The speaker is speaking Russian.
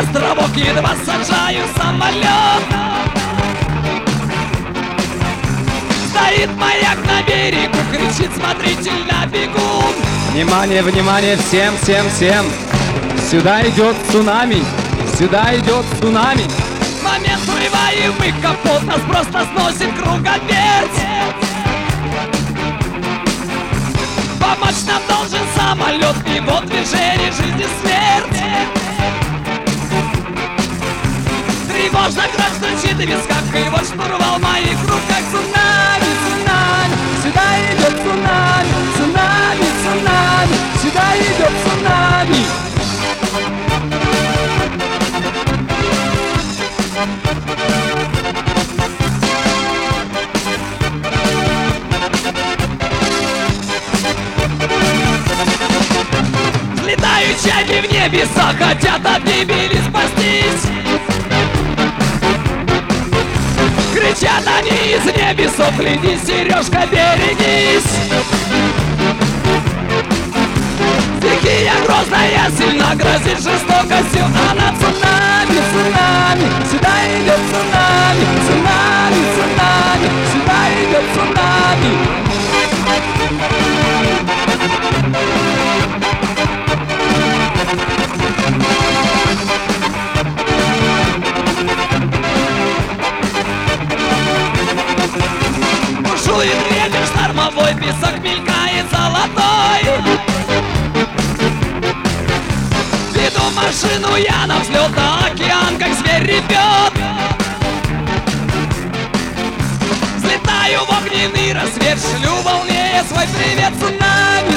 островок, едва сажаю самолет. Стоит маяк на берегу, кричит смотритель на бегу. Внимание, внимание, всем, всем, всем! Сюда идет цунами! Сюда идет цунами! Момент срываемый капот, нас просто сносит круговерть. Помочь нам должен самолет, его движение, жизнь и смерть. Тревожно кровь стучит в висках, и вот штурвал в моих руках. Цунами, цунами, сюда идет цунами. Цунами, цунами, сюда идет цунами. Взлетают чайки в небеса, хотят от гибели спастись. Кричат они из небесов, гляди, Сережка, берегись. Стихия грозная, сильно грозит жестокостью. Она цунами, цунами, сюда идет цунами. Цунами, цунами, сюда идет цунами. Бушует ветер штормовой, песок мелькает золотой. Веду машину я на взлет, а океан как зверь ревет. Взлетаю в огненный рассвет, шлю волне свой привет. Цунами,